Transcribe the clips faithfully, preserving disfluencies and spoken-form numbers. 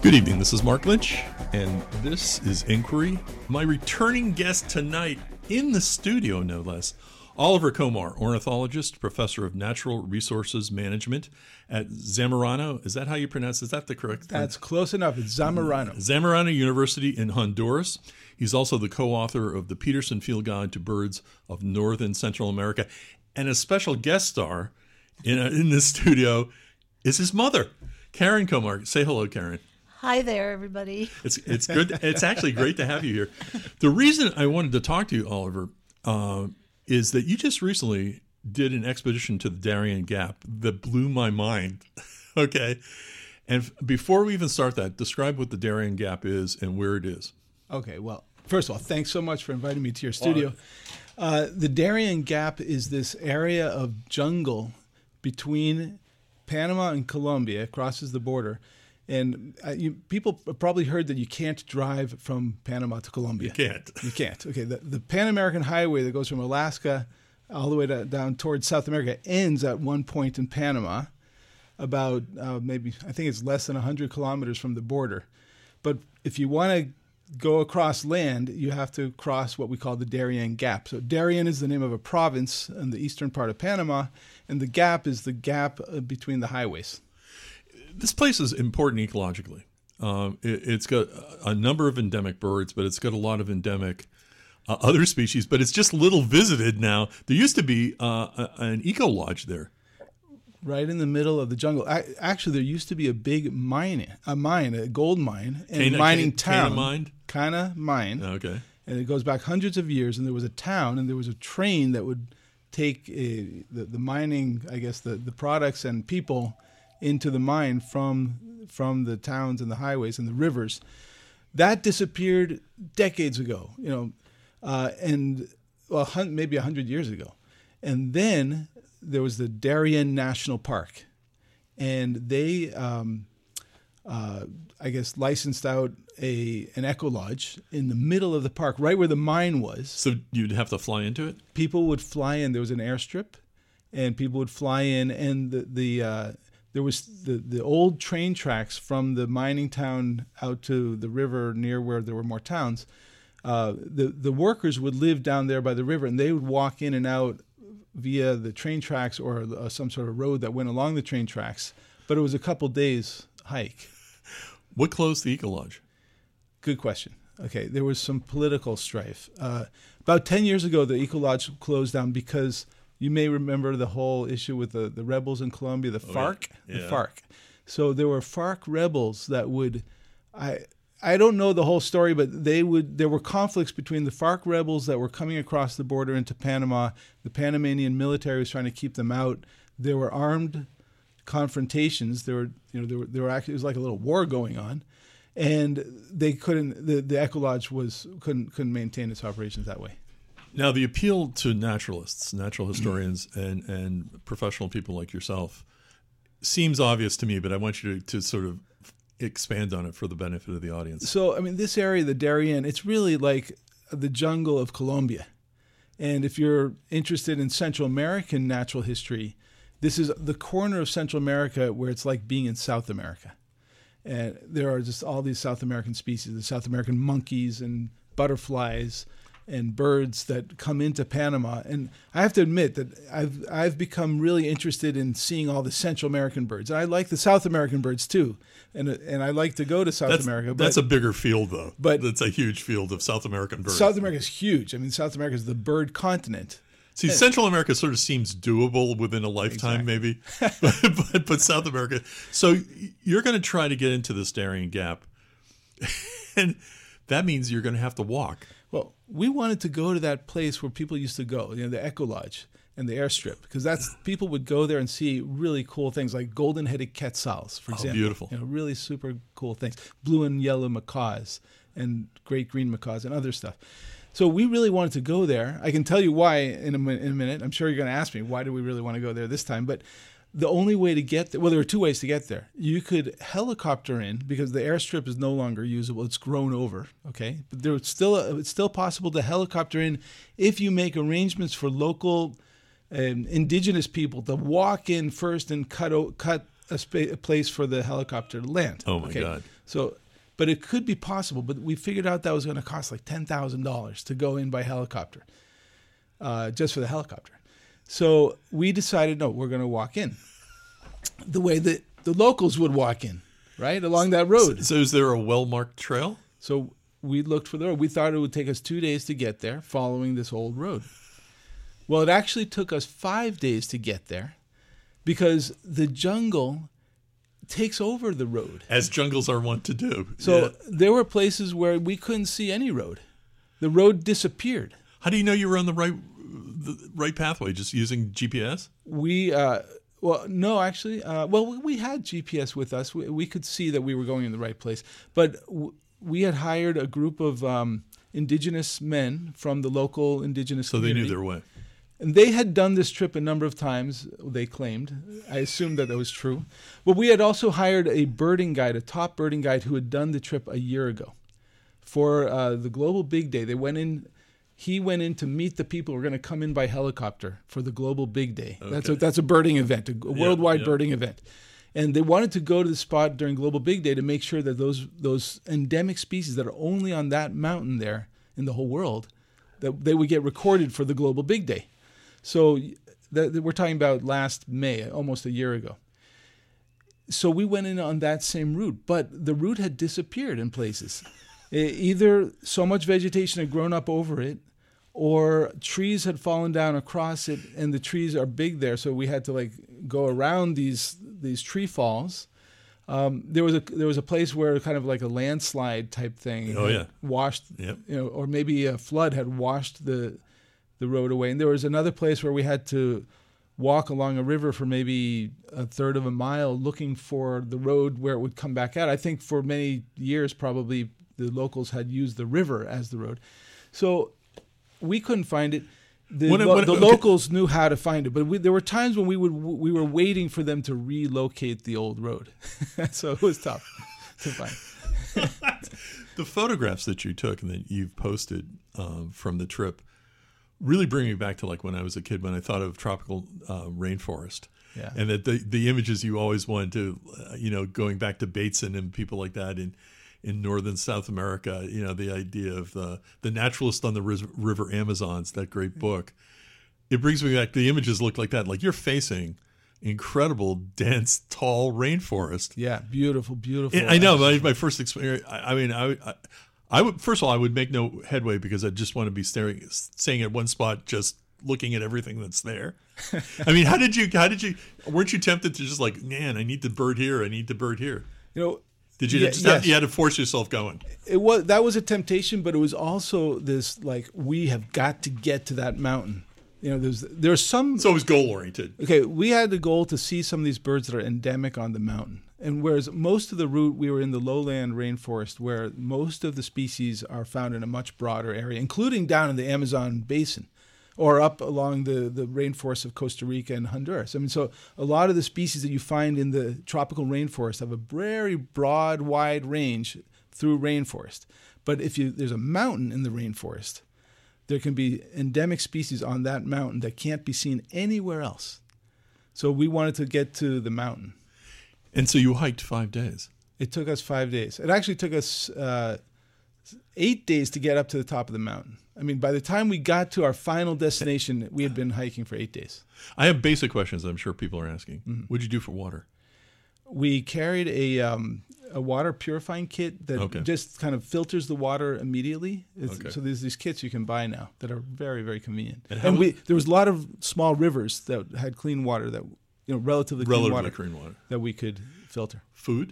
Good evening, this is Mark Lynch, and this is Inquiry. My returning guest tonight in the studio, no less, Oliver Komar, ornithologist, professor of natural resources management at Zamorano. Is that how you pronounce it? Is that the correct? That's close enough. It's Zamorano. Zamorano University in Honduras. He's also the co-author of the Peterson Field Guide to Birds of Northern Central America. And a special guest star in, in this studio is his mother, Karen Komar. Say hello, Karen. Hi there, everybody. It's it's good. It's actually great to have you here. The reason I wanted to talk to you, Oliver, uh, is that you just recently did an expedition to the Darien Gap that blew my mind. Okay, and f- before we even start that, describe what the Darien Gap is and where it is. Okay, well, first of all, thanks so much for inviting me to your studio. Uh, the Darien Gap is this area of jungle between Panama and Colombia. It crosses the border. And uh, you, people have probably heard that you can't drive from Panama to Colombia. You can't. You can't. Okay, the, the Pan American Highway that goes from Alaska all the way to, down towards South America ends at one point in Panama, about uh, maybe, I think it's less than one hundred kilometers from the border. But if you want to go across land, you have to cross what we call the Darien Gap. So Darien is the name of a province in the eastern part of Panama, and the gap is the gap between the highways. This place is important ecologically. Um, it, it's got a number of endemic birds, but it's got a lot of endemic uh, other species. But it's just little visited now. There used to be uh, a, an eco lodge there, right in the middle of the jungle. I, actually, there used to be a big mine, a mine, a gold mine, and Cana, mining Cana, town. Cana mine. Cana mine. Okay. And it goes back hundreds of years. And there was a town, and there was a train that would take a, the, the mining, I guess, the, the products and people into the mine from from the towns and the highways and the rivers. That disappeared decades ago, you know, uh, and well, maybe a hundred years ago. And then there was the Darien National Park, and they, um, uh, I guess, licensed out a an eco lodge in the middle of the park, right where the mine was. So you'd have to fly into it? People would fly in. There was an airstrip, and people would fly in, and the the uh, there was the, the old train tracks from the mining town out to the river near where there were more towns. Uh, the, the workers would live down there by the river, and they would walk in and out via the train tracks or uh, some sort of road that went along the train tracks. But it was a couple days hike. What closed the eco lodge? Good question. Okay, there was some political strife. Uh, about ten years ago, the eco lodge closed down because you may remember the whole issue with the, the rebels in Colombia, the FARC. Oh, yeah. Yeah. The FARC. So there were FARC rebels that would, I I don't know the whole story, but they would. There were conflicts between the FARC rebels that were coming across the border into Panama. The Panamanian military was trying to keep them out. There were armed confrontations. There were, you know, there were, there were actually, it was like a little war going on, and they couldn't. The, the eco lodge was couldn't couldn't maintain its operations that way. Now, the appeal to naturalists, natural historians, and, and professional people like yourself seems obvious to me, but I want you to, to sort of expand on it for the benefit of the audience. So, I mean, this area, the Darien, it's really like the jungle of Colombia. And if you're interested in Central American natural history, this is the corner of Central America where it's like being in South America. And there are just all these South American species, the South American monkeys and butterflies and birds that come into Panama. And I have to admit that I've I've become really interested in seeing all the Central American birds. I like the South American birds too, and and I like to go to South that's, America. But, that's a bigger field, though. But that's a huge field of South American birds. South America is huge. I mean, South America is the bird continent. See, and, Central America sort of seems doable within a lifetime, exactly. maybe, but, but but South America. So you're going to try to get into this Darien Gap, and that means you're going to have to walk. Well, we wanted to go to that place where people used to go, you know, the Eco Lodge and the airstrip, because that's people would go there and see really cool things like golden-headed quetzals, for example. Oh, beautiful. You know, really super cool things. Blue and yellow macaws and great green macaws and other stuff. So we really wanted to go there. I can tell you why in a, in a minute. I'm sure you're going to ask me, why do we really want to go there this time? But the only way to get there, well, there are two ways to get there. You could helicopter in because the airstrip is no longer usable. It's grown over, okay? But there's still a, it's still possible to helicopter in if you make arrangements for local um, indigenous people to walk in first and cut cut a, spa- a place for the helicopter to land. Oh my God. So, but it could be possible. But we figured out that was going to cost like ten thousand dollars to go in by helicopter, uh, just for the helicopter. So we decided, no, we're going to walk in the way that the locals would walk in, right along that road. So, so is there a well-marked trail? So we looked for the road. We thought it would take us two days to get there, following this old road. Well, it actually took us five days to get there, because the jungle takes over the road. As jungles are wont to do. So Yeah. there were places where we couldn't see any road. The road disappeared. How do you know you were on the right the right pathway? Just using G P S? We, uh, well, no, actually, uh, well, we had G P S with us. We, we could see that we were going in the right place. But w- we had hired a group of um, indigenous men from the local indigenous So they community. knew their way. And they had done this trip a number of times, they claimed. I assumed that that was true. But we had also hired a birding guide, a top birding guide who had done the trip a year ago for uh, the Global Big Day. They went in, he went in to meet the people who were going to come in by helicopter for the Global Big Day. Okay. That's a, that's a birding event, a worldwide yeah. birding event. And they wanted to go to the spot during Global Big Day to make sure that those those endemic species that are only on that mountain there in the whole world, that they would get recorded for the Global Big Day. So that, that we're talking about last May, almost a year ago. So we went in on that same route, but the route had disappeared in places. E- either so much vegetation had grown up over it, or trees had fallen down across it, and the trees are big there, so we had to like go around these these tree falls. Um, there was a there was a place where kind of like a landslide type thing Oh, had yeah. washed, Yep. you know, or maybe a flood had washed the the road away. And there was another place where we had to walk along a river for maybe a third of a mile looking for the road where it would come back out. I think for many years probably the locals had used the river as the road. So we couldn't find it. The, When it- lo- when it- the okay. locals knew how to find it, but we, there were times when we would we were waiting for them to relocate the old road. So it was tough to find. The photographs that you took and that you've posted um, from the trip really bring me back to like when I was a kid, when I thought of tropical uh, rainforest. Yeah. And that the, the images you always wanted to, uh, you know, going back to Bateson and people like that in, in northern South America, you know, the idea of the, the Naturalist on the River, River Amazons, that great book. It brings me back, the images look like that. Like you're facing incredible, dense, tall rainforest. Yeah, beautiful, beautiful. I know. My, my first experience. I, I mean, I, I, I would first of all, I would make no headway because I just want to be staring, staying at one spot, just looking at everything that's there. I mean, how did you? How did you? Weren't you tempted to just like, man, I need the bird here. I need the bird here. You know, Did you Yeah, just have, yes. you had to force yourself going? it was that was a temptation, but it was also this like we have got to get to that mountain. You know, there's there's some. So it was goal oriented. Okay, we had the goal to see some of these birds that are endemic on the mountain. And whereas most of the route, we were in the lowland rainforest where most of the species are found in a much broader area, including down in the Amazon basin or up along the, the rainforests of Costa Rica and Honduras. I mean, so a lot of the species that you find in the tropical rainforest have a very broad, wide range through rainforest. But if you there's a mountain in the rainforest, there can be endemic species on that mountain that can't be seen anywhere else. So we wanted to get to the mountain. And so you hiked five days. It took us five days. It actually took us uh, eight days to get up to the top of the mountain. I mean, by the time we got to our final destination, we had been hiking for eight days. I have basic questions that I'm sure people are asking. Mm-hmm. What'd you do for water? We carried a um, a water purifying kit that Okay. just kind of filters the water immediately. It's, Okay. So there's these kits you can buy now that are very, very convenient. And And, how- we there was a lot of small rivers that had clean water that you know relatively clean Relatively water clean water. that we could filter. Food?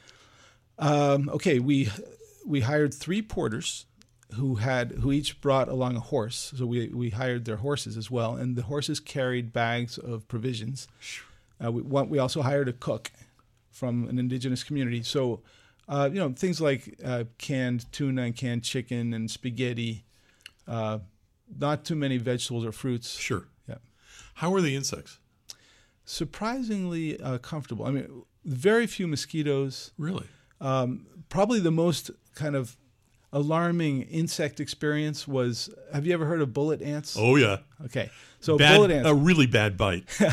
Um, okay, we we hired three porters who had who each brought along a horse. So we we hired their horses as well, and the horses carried bags of provisions. Uh, we one, we also hired a cook from an indigenous community. So uh, you know things like uh, canned tuna and canned chicken and spaghetti. Uh, not too many vegetables or fruits. Sure. Yeah. How are the insects? Surprisingly uh, comfortable. I mean, very few mosquitoes. Really? Um, probably the most kind of alarming insect experience was, have you ever heard of bullet ants? Oh, yeah. Okay. So bad, bullet ants, A really bad bite.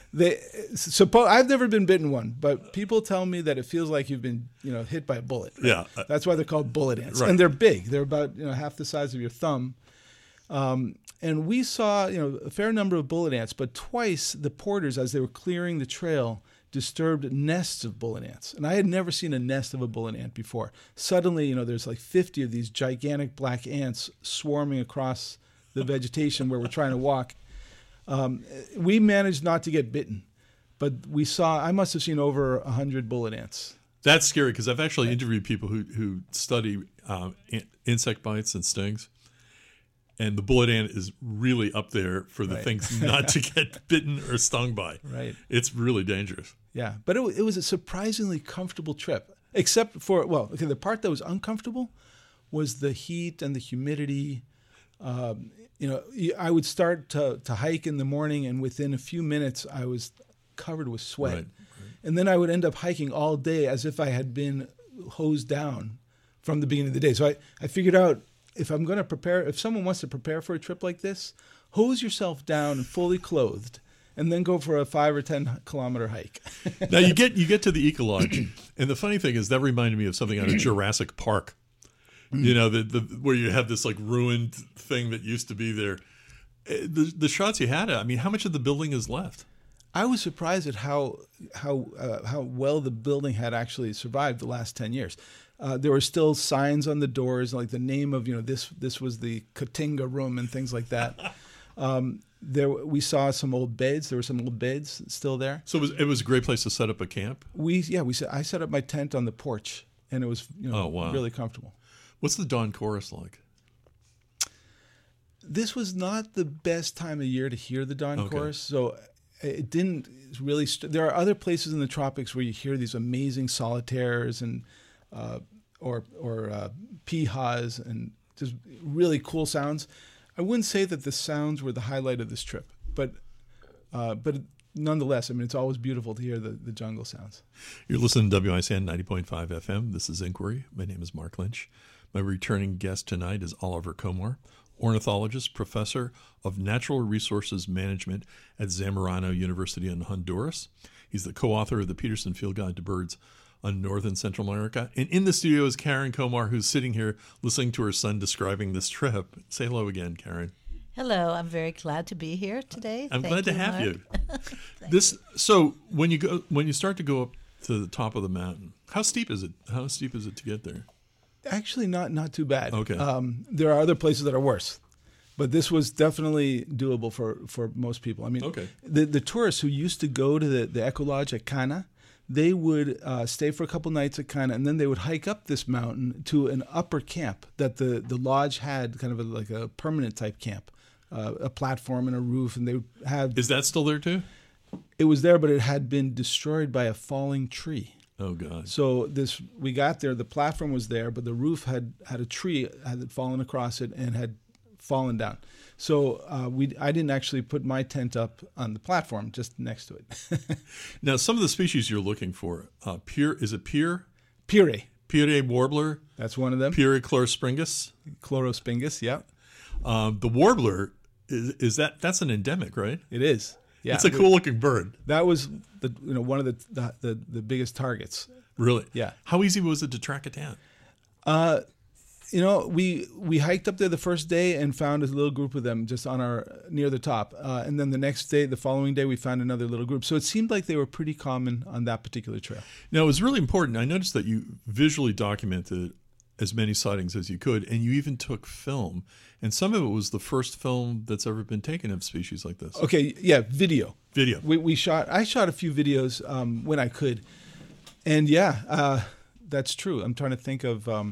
they suppo- I've never been bitten one, but people tell me that it feels like you've been, you know, hit by a bullet. Right? Yeah. That's why they're called bullet ants. Right. And they're big. They're about, you know, half the size of your thumb. Um, and we saw, you know, a fair number of bullet ants, but twice the porters, as they were clearing the trail, disturbed nests of bullet ants. And I had never seen a nest of a bullet ant before. Suddenly, you know, there's like fifty of these gigantic black ants swarming across the vegetation where we're trying to walk. Um, we managed not to get bitten, but we saw, I must have seen over one hundred bullet ants. That's scary because I've actually interviewed people who, who study uh, in- insect bites and stings. And the bullet ant is really up there for the Right. things not to get bitten or stung by. Right. It's really dangerous. Yeah, but it, it was a surprisingly comfortable trip, except for, well, okay, the part that was uncomfortable was the heat and the humidity. Um, you know, I would start to, to hike in the morning, and within a few minutes, I was covered with sweat. Right, right. And then I would end up hiking all day as if I had been hosed down from the beginning of the day. So I, I figured out, if I'm going to prepare, if someone wants to prepare for a trip like this, hose yourself down fully clothed, and then go for a five or ten kilometer hike. Now you get you get to the Eco Lodge, and the funny thing is that reminded me of something out of Jurassic Park. You know, the, the where you have this like ruined thing that used to be there. Eh, The the shots you had, I mean, how much of the building is left? I was surprised at how how uh, how well the building had actually survived the last ten years. Uh, there were still signs on the doors, like the name of, you know, this this was the Katinga room and things like that. Um, there we saw some old beds. There were some old beds still there. So it was, it was a great place to set up a camp. We yeah we set, I set up my tent on the porch, and it was, you know, Oh, wow. really comfortable. What's the dawn chorus like? This was not the best time of year to hear the dawn Okay. chorus, so it didn't really. St- there are other places in the tropics where you hear these amazing solitaires and uh, or or uh, pihas and just really cool sounds. I wouldn't say that the sounds were the highlight of this trip, but uh, but nonetheless, I mean, it's always beautiful to hear the, the jungle sounds. You're listening to W I C N ninety point five F M. This is Inquiry. My name is Mark Lynch. My returning guest tonight is Oliver Komar, ornithologist, professor of natural resources management at Zamorano University in Honduras. He's the co-author of the Peterson Field Guide to Birds on Northern Central America. And in the studio is Karen Komar, who's sitting here listening to her son describing this trip. Say hello again, Karen. Hello, I'm very glad to be here today. I'm Thank glad to you, have Mark. you. This so when you go when you start to go up to the top of the mountain, how steep is it? How steep is it to get there? Actually, not not too bad. Okay. Um, there are other places that are worse, but this was definitely doable for, for most people. I mean, Okay. the the tourists who used to go to the, the Eco Lodge at Cana, they would uh, stay for a couple nights at Cana, and then they would hike up this mountain to an upper camp that the, the lodge had, kind of a, like a permanent type camp, uh, a platform and a roof, and they would have. Is that still there too? It was there, but it had been destroyed by a falling tree. Oh God. So this, we got there. The platform was there, but the roof had had a tree had fallen across it and had fallen down. So uh, we, I didn't actually put my tent up on the platform, just next to it. Now, some of the species you're looking for, uh, pure is it pure? Pire, Pure warbler, that's one of them. Pure chlorospringus. Chlorospingus, yeah, Um, the warbler is, is that that's an endemic, right? it is. Yeah, It's a cool looking bird. That was the you know one of the the, the, the biggest targets. Really? Yeah. How easy was it to track it down? Uh, you know, we we hiked up there the first day and found a little group of them just on our near the top, uh, and then the next day, the following day, we found another little group. So it seemed like they were pretty common on that particular trail. Now, it was really important. I noticed that you visually documented as many sightings as you could, and you even took film. And some of it was the first film that's ever been taken of species like this. Okay, yeah, video. Video. We we shot. I shot a few videos um, when I could, and yeah, uh, that's true. I'm trying to think of um,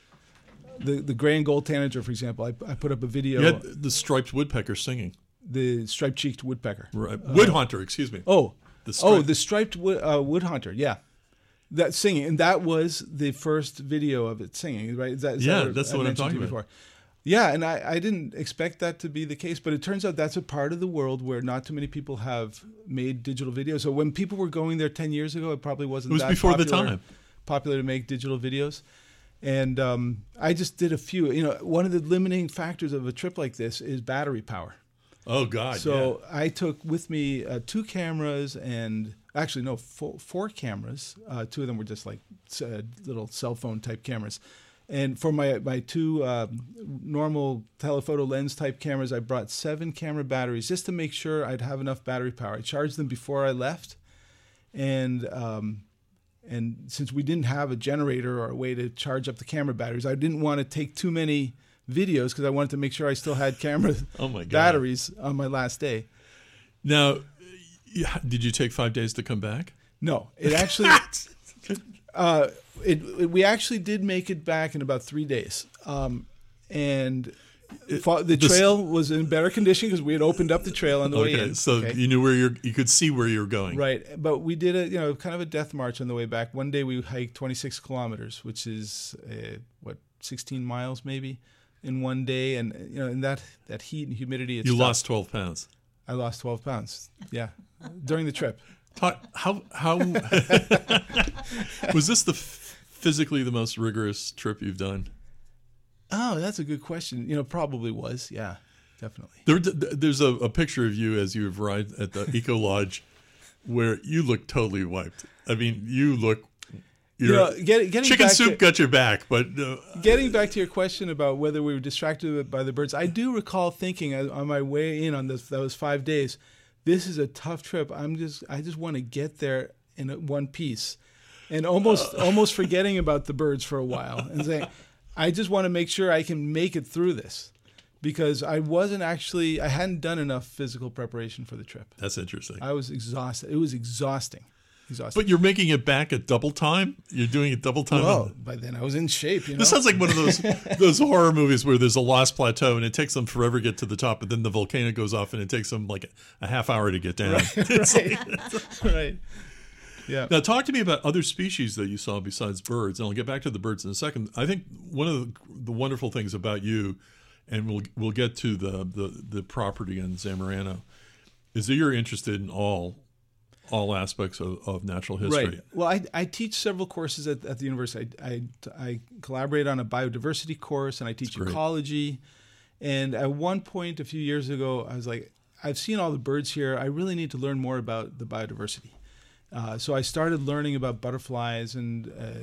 the the gray and gold tanager, for example. I, I put up a video. You had the striped woodpecker singing. The striped-cheeked woodpecker. Right. Wood hunter, excuse me. Oh, The oh, stripe- the striped wood, uh, wood hunter. Yeah, that singing, and that was the first video of it singing. Right? Is that, is Yeah, that that's I what I'm mentioned to talking you about. before? Yeah, and I, I didn't expect that to be the case, but it turns out that's a part of the world where not too many people have made digital videos. So when people were going there ten years ago, it probably wasn't It was that before the popular, time. popular to make digital videos. And um, I just did a few. You know, one of the limiting factors of a trip like this is battery power. Oh God! So yeah. I took with me uh, two cameras and actually no four, four cameras. Uh, two of them were just like uh, little cell phone type cameras. And for my my two uh, normal telephoto lens type cameras, I brought seven camera batteries just to make sure I'd have enough battery power. I charged them before I left, and um, and since we didn't have a generator or a way to charge up the camera batteries, I didn't want to take too many videos because I wanted to make sure I still had camera oh my God. batteries on my last day. Now, did you take five days to come back? No, it actually. uh, It, it, we actually did make it back in about three days, um, and it, the trail this, was in better condition because we had opened up the trail on the okay, way in. So okay? you knew where you're, you could see where you were going, right? But we did a you know kind of a death march on the way back. One day we hiked twenty-six kilometers, which is uh, what sixteen miles maybe, in one day, and you know in that that heat and humidity. You stuff, lost twelve pounds. I lost twelve pounds. Yeah, during the trip. How how was this the physically the most rigorous trip you've done? Oh, that's a good question. You know, probably was. Yeah, definitely. There, there's a, a picture of you as you've arrived at the Eco Lodge where you look totally wiped. I mean, you look. You know, get, getting chicken back soup to, got your back, but uh, getting back to your question about whether we were distracted by the birds, I do recall thinking on my way in on this, those five days, this is a tough trip. I'm just, I just want to get there in one piece, and almost, uh, almost forgetting about the birds for a while, and saying, I just want to make sure I can make it through this, because I wasn't actually, I hadn't done enough physical preparation for the trip. That's interesting. I was exhausted. It was exhausting. Exhausting. But you're making it back at double time? You're doing it double time? Well, by then I was in shape. You know? This sounds like one of those those horror movies where there's a lost plateau and it takes them forever to get to the top, but then the volcano goes off and it takes them like a half hour to get down. Right, right. Like, right. Yeah. Now, talk to me about other species that you saw besides birds, and I'll get back to the birds in a second. I think one of the, the wonderful things about you, and we'll we'll get to the, the, the property in Zamorano, is that you're interested in all all aspects of, of natural history. Right. Well, I, I teach several courses at, at the university. I, I, I collaborate on a biodiversity course, and I teach ecology. And at one point a few years ago, I was like, I've seen all the birds here. I really need to learn more about the biodiversity. Uh, so I started learning about butterflies and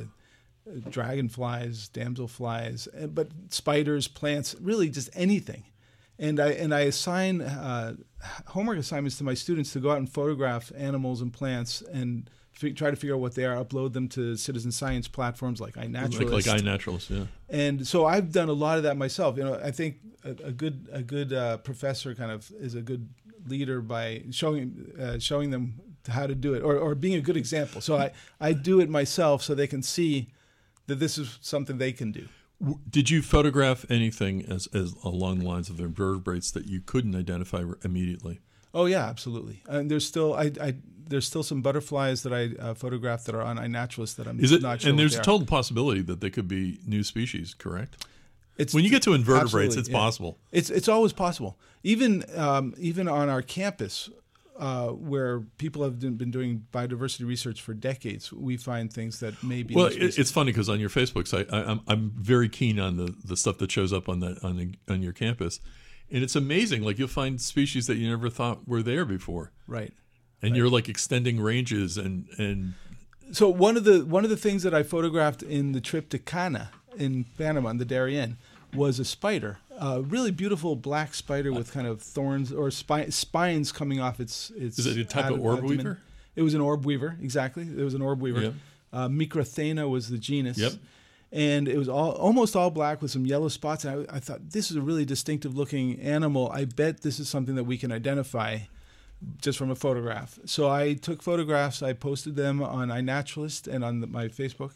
uh, dragonflies, damselflies, but spiders, plants, really just anything. And I and I assign uh, homework assignments to my students to go out and photograph animals and plants and f- try to figure out what they are, upload them to citizen science platforms like iNaturalist. Like, like iNaturalist, yeah. And so I've done a lot of that myself. You know, I think a, a good a good uh, professor kind of is a good leader by showing uh, showing them how to do it, or or being a good example. So I, I do it myself so they can see that this is something they can do. Did you photograph anything as, as along the lines of invertebrates that you couldn't identify immediately? Oh yeah, absolutely. And there's still I, I there's still some butterflies that I uh, photographed that are on iNaturalist that I'm Is it, not sure. And there's a total possibility that they could be new species, correct? It's, when you get to invertebrates, it's yeah. possible. It's it's always possible. Even um, even on our campus, uh, where people have been doing biodiversity research for decades, we find things that may be. Well, it, it's funny because on your Facebook site, I, I'm I'm very keen on the, the stuff that shows up on that on the, on your campus, and it's amazing. Like you'll find species that you never thought were there before, right? And right. you're like extending ranges and and. So one of the one of the things that I photographed in the trip to Cana in Panama, in the Darien, was a spider, a really beautiful black spider with kind of thorns or spi- spines coming off its its. Is it a type ad- of orb abdomen. weaver? It was an orb weaver, exactly. It was an orb weaver. Yep. Uh, Microthena was the genus. Yep. And it was all almost all black with some yellow spots. And I, I thought, this is a really distinctive looking animal. I bet this is something that we can identify just from a photograph. So I took photographs. I posted them on iNaturalist and on the, my Facebook.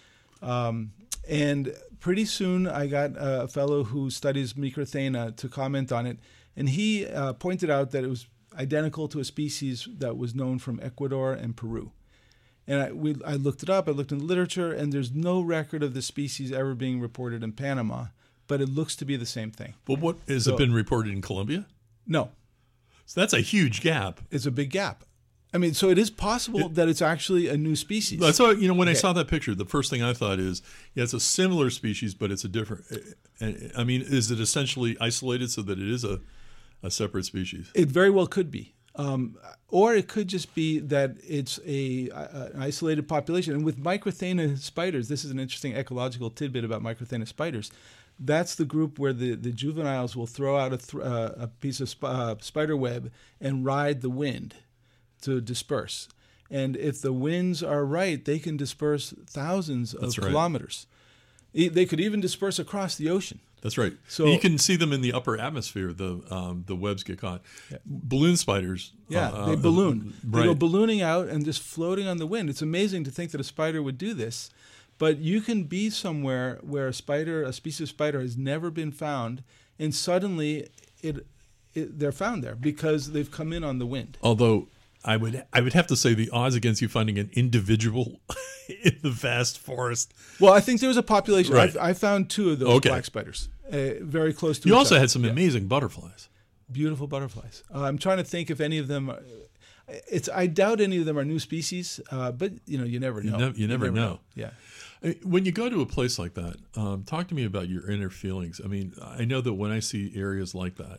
Um, and pretty soon I got a fellow who studies Microthena to comment on it. And he uh, pointed out that it was identical to a species that was known from Ecuador and Peru. And I, we, I looked it up, I looked in the literature, and there's no record of the species ever being reported in Panama, but it looks to be the same thing. But what has So- it been reported in Colombia? No, So that's a huge gap. it's a big gap. I mean, so it is possible that it's actually a new species. That's why, you know, when I Okay. saw that picture, the first thing I thought is, yeah, it's a similar species, but it's a different. I mean, is it essentially isolated so that it is a a separate species. It very well could be. Um, or it could just be that it's a, a an isolated population. And with Microthena spiders, this is an interesting ecological tidbit about Microthena spiders. That's the group where the, the juveniles will throw out a, th- uh, a piece of sp- uh, spider web and ride the wind to disperse. And if the winds are right, they can disperse thousands of That's right. kilometers. E- They could even disperse across the ocean. That's right. So- you can see them in the upper atmosphere. The um, the webs get caught. Yeah. Balloon spiders. Yeah, uh, they uh, balloon. They right. go ballooning out and just floating on the wind. It's amazing to think that a spider would do this. But you can be somewhere where a spider, a species of spider, has never been found, and suddenly it, it they're found there because they've come in on the wind. Although I would I would have to say the odds against you finding an individual in the vast forest. Well, I think there was a population. Right. I, I found two of those Okay. black spiders, uh, very close to You each also other. had some Yeah. amazing butterflies. Beautiful butterflies. Uh, I'm trying to think if any of them. Are, it's I doubt any of them are new species, uh, but you know you never know. nev- you never know. Yeah. Uh, When you go to a place like that, um, talk to me about your inner feelings. I mean, I know that when I see areas like that,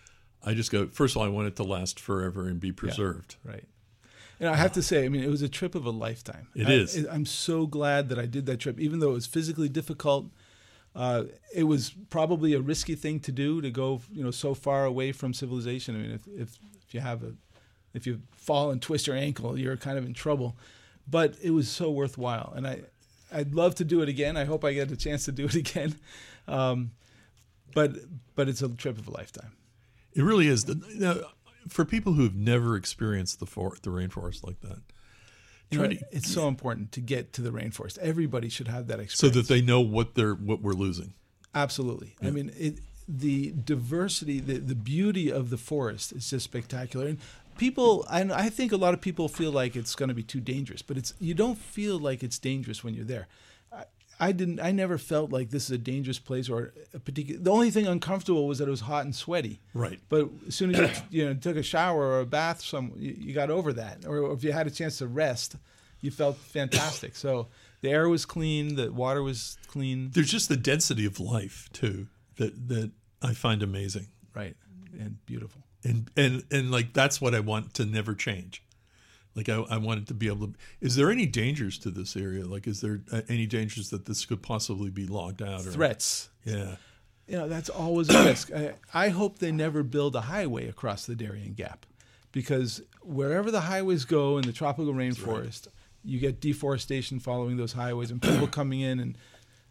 I just go, first of all, I want it to last forever and be preserved. Right. And I have to say, I mean, it was a trip of a lifetime. It I, is. I'm so glad that I did that trip, even though it was physically difficult. Uh, it was probably a risky thing to do to go, you know, so far away from civilization. I mean, if if, if you have a, if you fall and twist your ankle, you're kind of in trouble. But it was so worthwhile, and I, I'd love to do it again. I hope I get a chance to do it again. Um, but but it's a trip of a lifetime. It really is. The, now, for people who've never experienced the for, the rainforest like that, You know, try to, it's so important to get to the rainforest. Everybody should have that so experience. that they know what they're what we're losing. Absolutely. I mean, it, the diversity, the, the beauty of the forest is just spectacular. And people, I, I think a lot of people feel like it's going to be too dangerous, but it's you don't feel like it's dangerous when you're there. I, I didn't. I never felt like this is a dangerous place or a particular. The only thing uncomfortable was that it was hot and sweaty. Right. But as soon as you you know took a shower or a bath, some you, you got over that. Or if you had a chance to rest, you felt fantastic. So the air was clean, the water was clean. There's just the density of life too that that I find amazing. Right, and beautiful. And and and like that's what I want to never change. Like I, I want it to be able to. Is there any dangers to this area? Like, is there uh, any dangers that this could possibly be logged out? Or, Threats. Yeah. You know, that's always a risk. I, I hope they never build a highway across the Darien Gap, because wherever the highways go in the tropical rainforest, you get deforestation following those highways, and people coming in and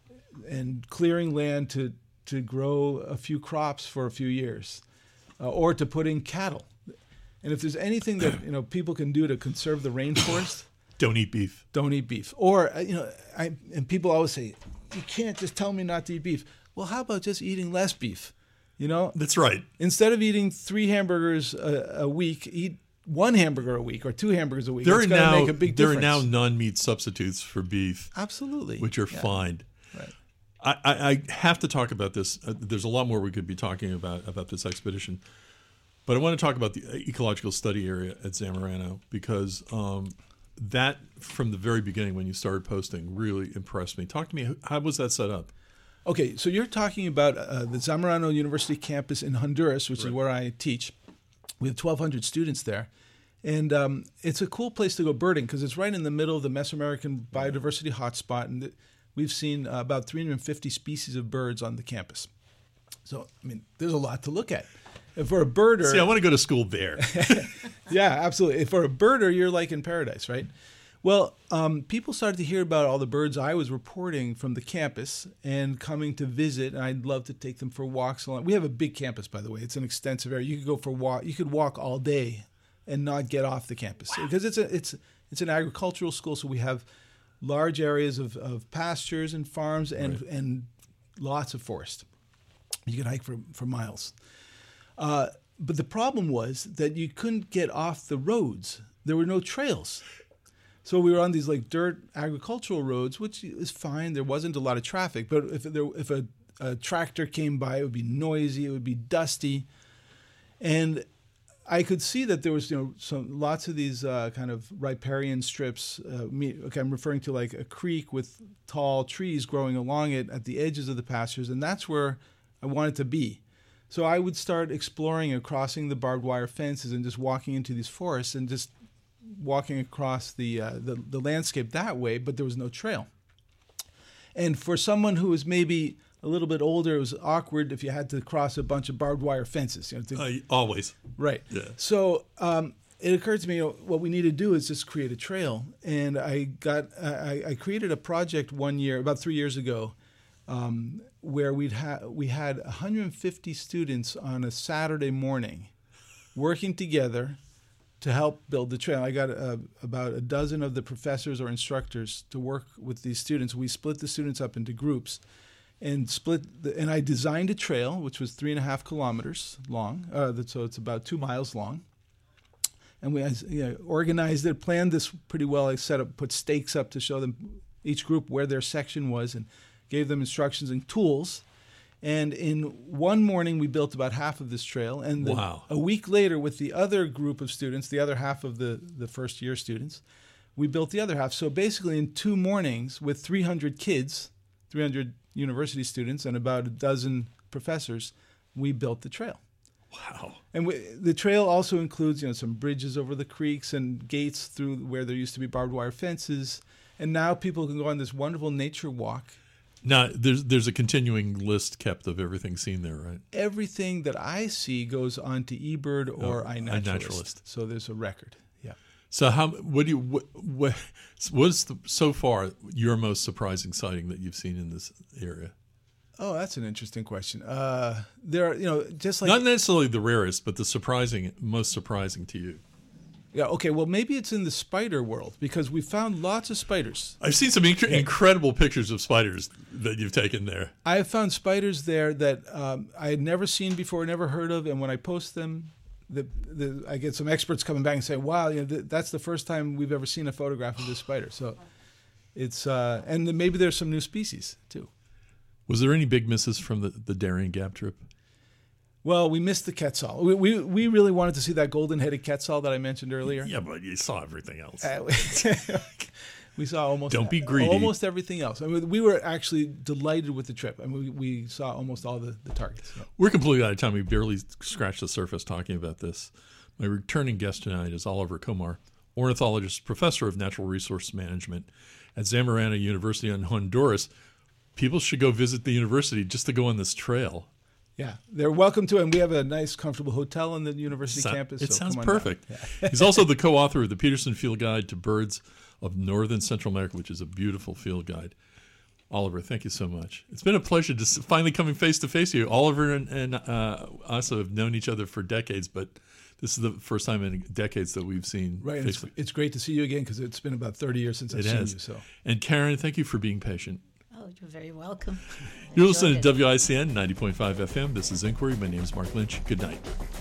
and clearing land to to grow a few crops for a few years, uh, or to put in cattle. And if there's anything that you know people can do to conserve the rainforest, Don't eat beef. don't eat beef. Or uh, you know, I and people always say, you can't just tell me not to eat beef. Well, how about just eating less beef? You know, That's right. instead of eating three hamburgers a, a week, eat one hamburger a week or two hamburgers a week. There it's are going to now make a big there difference. are now non-meat substitutes for beef, Absolutely, which are Yeah. fine. Right. I, I, I have to talk about this. Uh, there's a lot more we could be talking about about this expedition, but I want to talk about the ecological study area at Zamorano because um, that, from the very beginning when you started posting, really impressed me. Talk to me. How was that set up? Okay, so you're talking about uh, the Zamorano University campus in Honduras, which Right. is where I teach. We have twelve hundred students there. And um, it's a cool place to go birding because it's right in the middle of the Mesoamerican biodiversity hotspot. And th- we've seen uh, about three hundred fifty species of birds on the campus. So, I mean, there's a lot to look at. And for a birder... See, I want to go to school there. Yeah, absolutely. For a birder, you're like in paradise, right? Well, um, people started to hear about all the birds I was reporting from the campus and coming to visit, and I'd love to take them for walks along. We have a big campus, by the way. It's an extensive area. You could go for walk. You could walk all day and not get off the campus because it's a it's it's an agricultural school, so we have large areas of, of pastures and farms and Right. and lots of forest. You could hike for for miles. Uh, but the problem was that you couldn't get off the roads. There were no trails. So we were on these like dirt agricultural roads, which is fine. There wasn't a lot of traffic. But if there, if a, a tractor came by, it would be noisy. It would be dusty. And I could see that there was, you know, some lots of these uh, kind of riparian strips. Uh, me, okay, I'm referring to like a creek with tall trees growing along it at the edges of the pastures. And that's where I wanted to be. So I would start exploring and crossing the barbed wire fences and just walking into these forests and just walking across the, uh, the the landscape that way, but there was no trail. And for someone who was maybe a little bit older, it was awkward if you had to cross a bunch of barbed wire fences. You know, to, Uh, always. right. Yeah. So um, it occurred to me, you know, what we need to do is just create a trail. And I got I, I created a project one year, about three years ago, um, where we'd ha- we had one hundred fifty students on a Saturday morning working together to help build the trail. I got uh, about a dozen of the professors or instructors to work with these students. We split the students up into groups and split, the, and I designed a trail, which was three and a half kilometers long. Uh, that, so it's about two miles long. And we you know, organized it, planned this pretty well. I set up, put stakes up to show them, each group, where their section was, and gave them instructions and tools. And in one morning, we built about half of this trail. And the, Wow. a week later, with the other group of students, the other half of the, the first year students, we built the other half. So basically, in two mornings, with three hundred kids, three hundred university students, and about a dozen professors, we built the trail. Wow. And we, the trail also includes, you know, some bridges over the creeks and gates through where there used to be barbed wire fences. And now people can go on this wonderful nature walk. Now, there's there's a continuing list kept of everything seen there, right? Everything that I see goes on to eBird or Oh, iNaturalist. iNaturalist. So there's a record. Yeah. So how what do you what, what what's the, so far your most surprising sighting that you've seen in this area? Oh, that's an interesting question. Uh, there are, you know, just like Not necessarily the rarest, but the surprising, most surprising to you. yeah. Okay. Well, maybe it's in the spider world because we found lots of spiders. I've seen some inc- incredible pictures of spiders that you've taken there. I have found spiders there that um, I had never seen before, never heard of, and when I post them, the, the I get some experts coming back and saying, "Wow, you know, th- that's the first time we've ever seen a photograph of this spider." So it's uh, and then maybe there's some new species too. Was there any big misses from the, the Darien Gap trip? Well, we missed the quetzal. We, we we really wanted to see that golden-headed quetzal that I mentioned earlier. Yeah, but you saw everything else. Uh, we saw almost Don't be greedy. almost everything else. I mean, we were actually delighted with the trip. I mean, we, we saw almost all the, the targets. Yeah. We're completely out of time. We barely scratched the surface talking about this. My returning guest tonight is Oliver Comar, ornithologist, professor of natural resource management at Zamorano University in Honduras. People should go visit the university just to go on this trail. Yeah, they're welcome to it. And we have a nice, comfortable hotel on the university So- campus. It so sounds come on perfect. down. Yeah. He's also the co-author of the Peterson Field Guide to Birds of Northern Central America, which is a beautiful field guide. Oliver, thank you so much. It's been a pleasure to s- finally coming face to face with you. Oliver and, and uh, us have known each other for decades, but this is the first time in decades that we've seen Right, and face it's, it's great to see you again because it's been about thirty years since I've It seen has. you. So And Karen, thank you for being patient. Oh, you're very welcome. You're Enjoyed listening to it. W I C N ninety point five F M. This is Inquiry. My name is Mark Lynch. Good night.